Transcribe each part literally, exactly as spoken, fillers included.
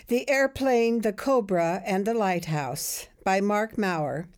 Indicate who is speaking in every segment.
Speaker 1: The Airplane, the Cobra, and the Lighthouse by Mark Maurer.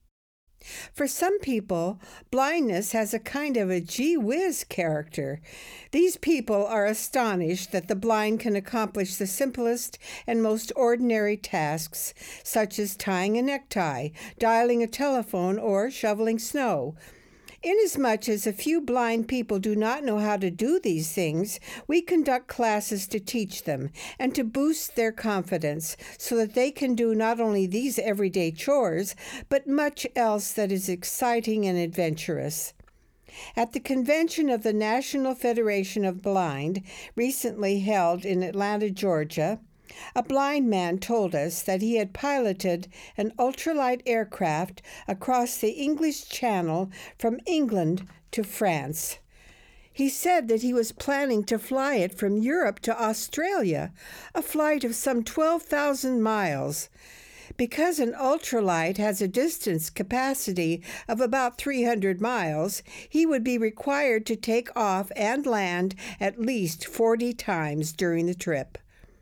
Speaker 1: For some people, blindness has a kind of a gee whiz character. These people are astonished that the blind can accomplish the simplest and most ordinary tasks, such as tying a necktie, dialing a telephone, or shoveling snow. Inasmuch as a few blind people do not know how to do these things, we conduct classes to teach them and to boost their confidence so that they can do not only these everyday chores, but much else that is exciting and adventurous. At the convention of the National Federation of Blind, recently held in Atlanta, Georgia, a blind man told us that he had piloted an ultralight aircraft across the English Channel from England to France. He said that he was planning to fly it from Europe to Australia, a flight of some twelve thousand miles. Because an ultralight has a distance capacity of about three hundred miles, he would be required to take off and land at least forty times during the trip.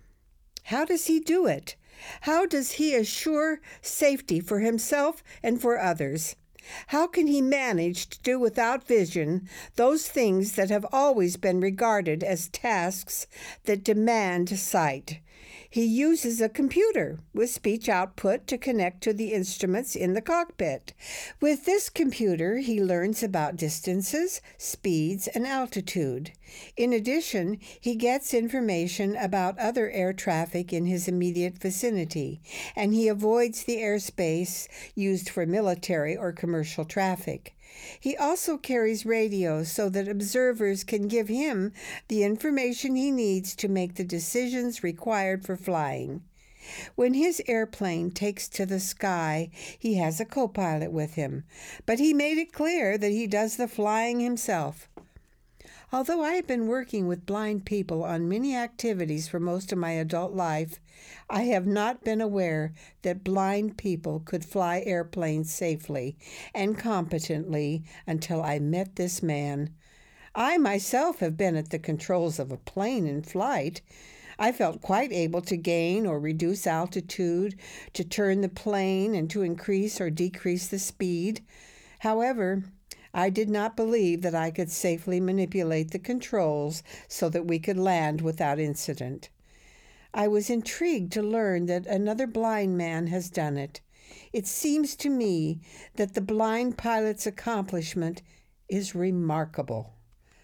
Speaker 1: How does he do it? How does he assure safety for himself and for others? How can he manage to do without vision those things that have always been regarded as tasks that demand sight? He uses a computer with speech output to connect to the instruments in the cockpit. With this computer, he learns about distances, speeds, and altitude. In addition, he gets information about other air traffic in his immediate vicinity, and he avoids the airspace used for military or commercial traffic. He also carries radios so that observers can give him the information he needs to make the decisions required for flying. When his airplane takes to the sky, he has a co-pilot with him, but he made it clear that he does the flying himself. Although I have been working with blind people on many activities for most of my adult life, I have not been aware that blind people could fly airplanes safely and competently until I met this man. I myself have been at the controls of a plane in flight. I felt quite able to gain or reduce altitude, to turn the plane, and to increase or decrease the speed. However, I did not believe that I could safely manipulate the controls so that we could land without incident. I was intrigued to learn that another blind man has done it. It seems to me that the blind pilot's accomplishment is remarkable.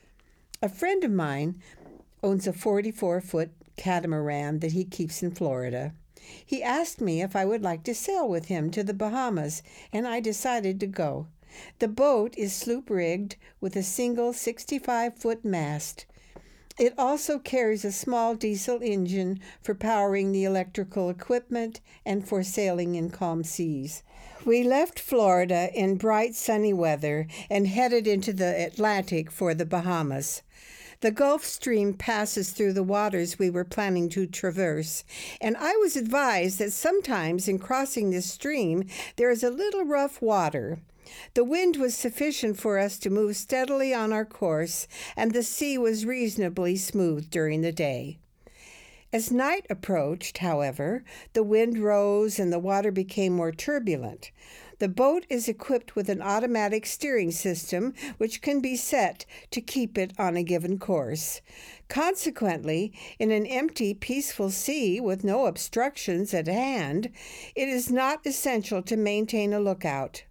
Speaker 1: A friend of mine owns a forty-four foot catamaran that he keeps in Florida. He asked me if I would like to sail with him to the Bahamas, and I decided to go. The boat is sloop-rigged with a single sixty-five foot mast. It also carries a small diesel engine for powering the electrical equipment and for sailing in calm seas. We left Florida in bright sunny weather and headed into the Atlantic for the Bahamas. The Gulf Stream passes through the waters we were planning to traverse, and I was advised that sometimes in crossing this stream there is a little rough water. The wind was sufficient for us to move steadily on our course, and the sea was reasonably smooth during the day. As night approached, however, the wind rose and the water became more turbulent. The boat is equipped with an automatic steering system which can be set to keep it on a given course. Consequently, in an empty, peaceful sea with no obstructions at hand, it is not essential to maintain a lookout.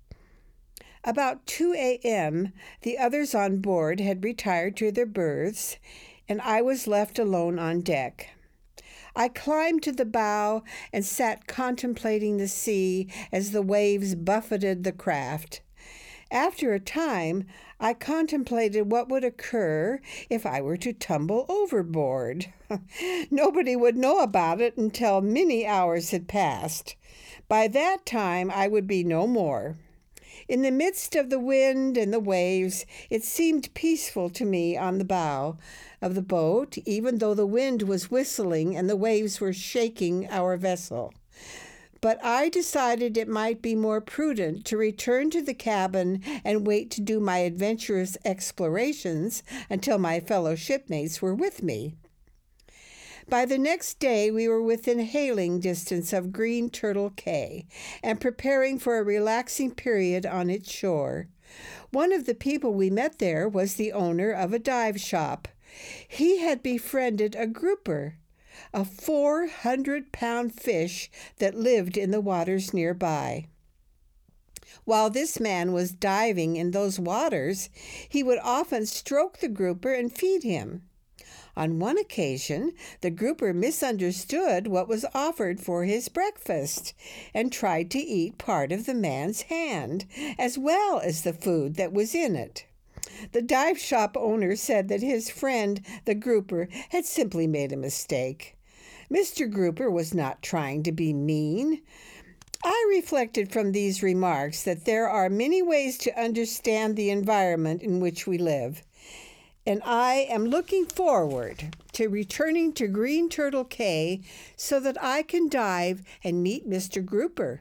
Speaker 1: About two a.m., the others on board had retired to their berths, and I was left alone on deck. I climbed to the bow and sat contemplating the sea as the waves buffeted the craft. After a time, I contemplated what would occur if I were to tumble overboard. Nobody would know about it until many hours had passed. By that time, I would be no more. In the midst of the wind and the waves, it seemed peaceful to me on the bow of the boat, even though the wind was whistling and the waves were shaking our vessel. But I decided it might be more prudent to return to the cabin and wait to do my adventurous explorations until my fellow shipmates were with me. By the next day, we were within hailing distance of Green Turtle Cay and preparing for a relaxing period on its shore. One of the people we met there was the owner of a dive shop. He had befriended a grouper, a four hundred pound fish that lived in the waters nearby. While this man was diving in those waters, he would often stroke the grouper and feed him. On one occasion, the grouper misunderstood what was offered for his breakfast and tried to eat part of the man's hand, as well as the food that was in it. The dive shop owner said that his friend, the grouper, had simply made a mistake. Mister Grouper was not trying to be mean. I reflected from these remarks that there are many ways to understand the environment in which we live, and I am looking forward to returning to Green Turtle Cay so that I can dive and meet Mister Grouper.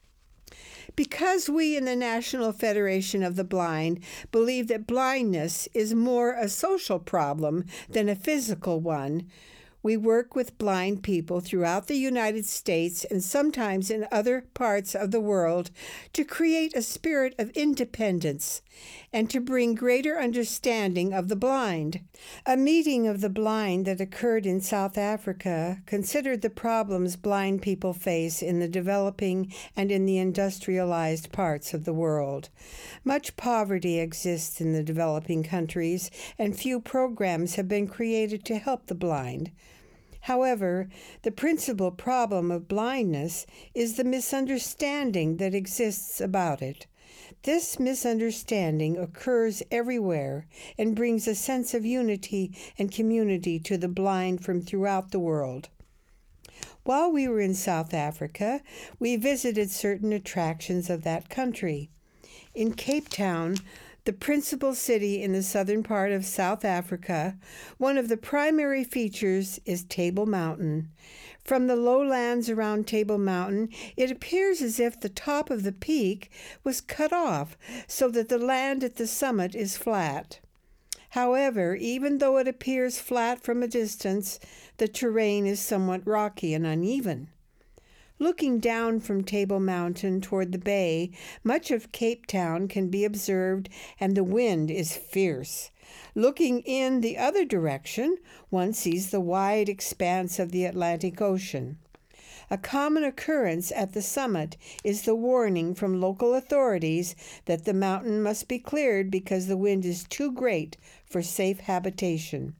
Speaker 1: Because we in the National Federation of the Blind believe that blindness is more a social problem than a physical one, we work with blind people throughout the United States and sometimes in other parts of the world to create a spirit of independence and to bring greater understanding of the blind. A meeting of the blind that occurred in South Africa considered the problems blind people face in the developing and in the industrialized parts of the world. Much poverty exists in the developing countries, and few programs have been created to help the blind. However, the principal problem of blindness is the misunderstanding that exists about it. This misunderstanding occurs everywhere and brings a sense of unity and community to the blind from throughout the world. While we were in South Africa, we visited certain attractions of that country. In Cape Town, the principal city in the southern part of South Africa, one of the primary features is Table Mountain. From the lowlands around Table Mountain, it appears as if the top of the peak was cut off so that the land at the summit is flat. However, even though it appears flat from a distance, the terrain is somewhat rocky and uneven. Looking down from Table Mountain toward the bay, much of Cape Town can be observed, and the wind is fierce. Looking in the other direction, one sees the wide expanse of the Atlantic Ocean. A common occurrence at the summit is the warning from local authorities that the mountain must be cleared because the wind is too great for safe habitation.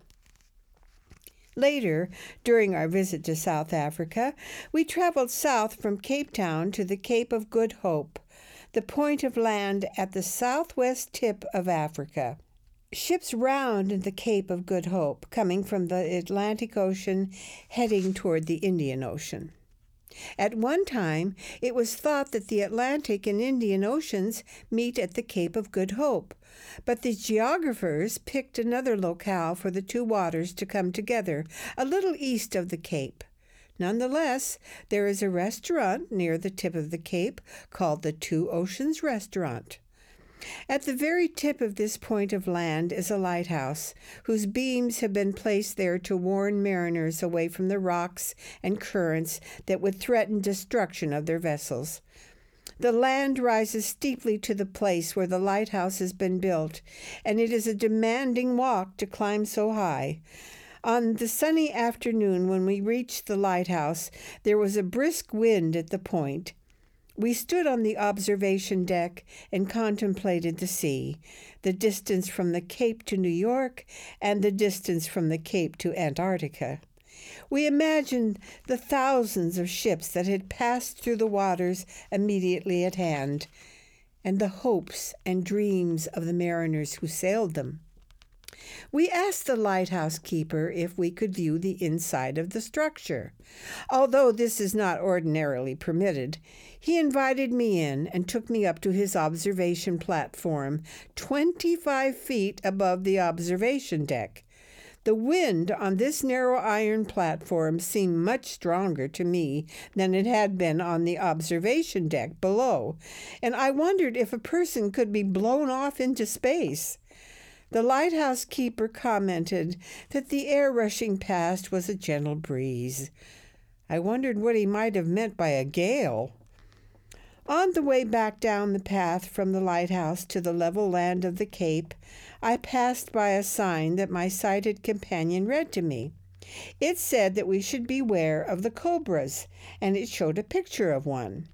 Speaker 1: Later, during our visit to South Africa, we traveled south from Cape Town to the Cape of Good Hope, the point of land at the southwest tip of Africa. Ships round in the Cape of Good Hope, coming from the Atlantic Ocean, heading toward the Indian Ocean. At one time, it was thought that the Atlantic and Indian Oceans meet at the Cape of Good Hope, but the geographers picked another locale for the two waters to come together, a little east of the Cape. Nonetheless, there is a restaurant near the tip of the Cape called the Two Oceans Restaurant. At the very tip of this point of land is a lighthouse, whose beams have been placed there to warn mariners away from the rocks and currents that would threaten destruction of their vessels. The land rises steeply to the place where the lighthouse has been built, and it is a demanding walk to climb so high. On the sunny afternoon when we reached the lighthouse, there was a brisk wind at the point. We stood on the observation deck and contemplated the sea, the distance from the Cape to New York and the distance from the Cape to Antarctica. We imagined the thousands of ships that had passed through the waters immediately at hand, and the hopes and dreams of the mariners who sailed them. We asked the lighthouse keeper if we could view the inside of the structure. Although this is not ordinarily permitted, he invited me in and took me up to his observation platform, twenty-five feet above the observation deck. The wind on this narrow iron platform seemed much stronger to me than it had been on the observation deck below, and I wondered if a person could be blown off into space. The lighthouse keeper commented that the air rushing past was a gentle breeze. I wondered what he might have meant by a gale. On the way back down the path from the lighthouse to the level land of the Cape, I passed by a sign that my sighted companion read to me. It said that we should beware of the cobras, and it showed a picture of one.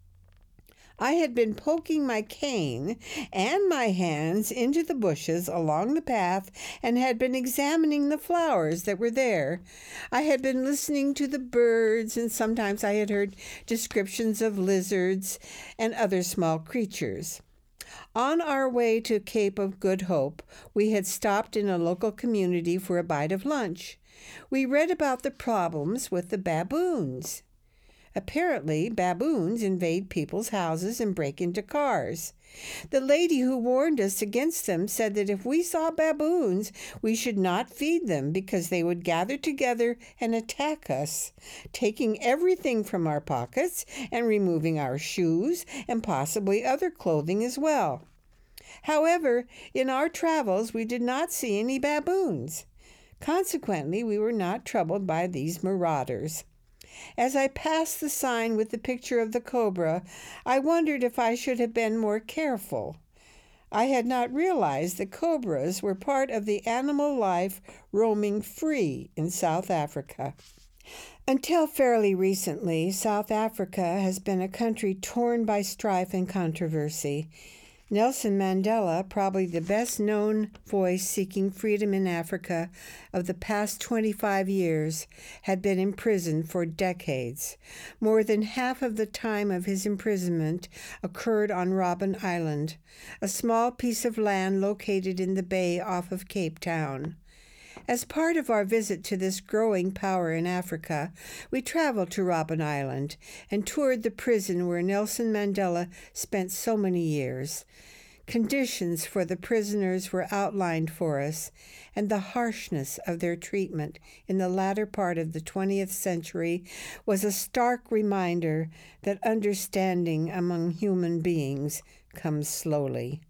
Speaker 1: I had been poking my cane and my hands into the bushes along the path and had been examining the flowers that were there. I had been listening to the birds, and sometimes I had heard descriptions of lizards and other small creatures. On our way to Cape of Good Hope, we had stopped in a local community for a bite of lunch. We read about the problems with the baboons. Apparently, baboons invade people's houses and break into cars. The lady who warned us against them said that if we saw baboons, we should not feed them because they would gather together and attack us, taking everything from our pockets and removing our shoes and possibly other clothing as well. However, in our travels, we did not see any baboons. Consequently, we were not troubled by these marauders. As I passed the sign with the picture of the cobra, I wondered if I should have been more careful. I had not realized that cobras were part of the animal life roaming free in South Africa. Until fairly recently, South Africa has been a country torn by strife and controversy. Nelson Mandela, probably the best-known voice seeking freedom in Africa of the past twenty-five years, had been imprisoned for decades. More than half of the time of his imprisonment occurred on Robben Island, a small piece of land located in the bay off of Cape Town. As part of our visit to this growing power in Africa, we traveled to Robben Island and toured the prison where Nelson Mandela spent so many years. Conditions for the prisoners were outlined for us, and the harshness of their treatment in the latter part of the twentieth century was a stark reminder that understanding among human beings comes slowly.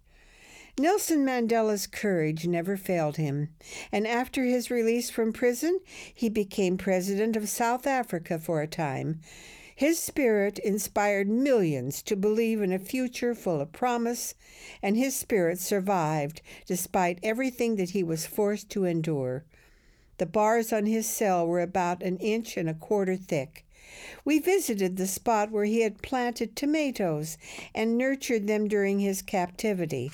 Speaker 1: Nelson Mandela's courage never failed him, and after his release from prison, he became president of South Africa for a time. His spirit inspired millions to believe in a future full of promise, and his spirit survived despite everything that he was forced to endure. The bars on his cell were about an inch and a quarter thick. We visited the spot where he had planted tomatoes and nurtured them during his captivity.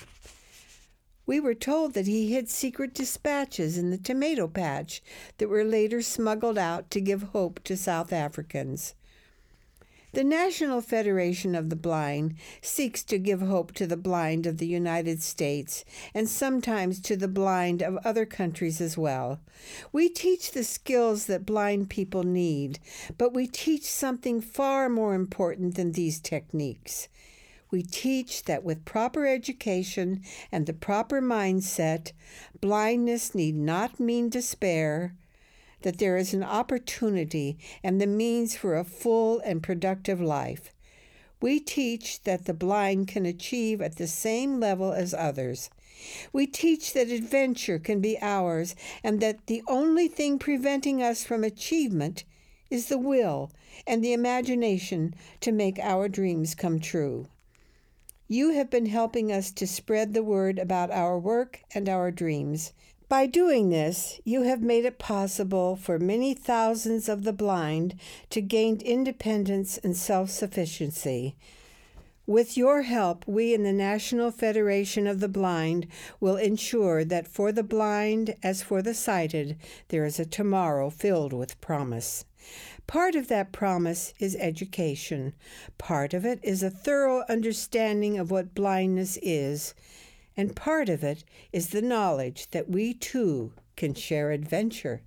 Speaker 1: We were told that he hid secret dispatches in the tomato patch that were later smuggled out to give hope to South Africans. The National Federation of the Blind seeks to give hope to the blind of the United States and sometimes to the blind of other countries as well. We teach the skills that blind people need, but we teach something far more important than these techniques. We teach that with proper education and the proper mindset, blindness need not mean despair, that there is an opportunity and the means for a full and productive life. We teach that the blind can achieve at the same level as others. We teach that adventure can be ours and that the only thing preventing us from achievement is the will and the imagination to make our dreams come true. You have been helping us to spread the word about our work and our dreams. By doing this, you have made it possible for many thousands of the blind to gain independence and self-sufficiency. With your help, we in the National Federation of the Blind will ensure that for the blind as for the sighted, there is a tomorrow filled with promise. Part of that promise is education. Part of it is a thorough understanding of what blindness is. And part of it is the knowledge that we too can share adventure.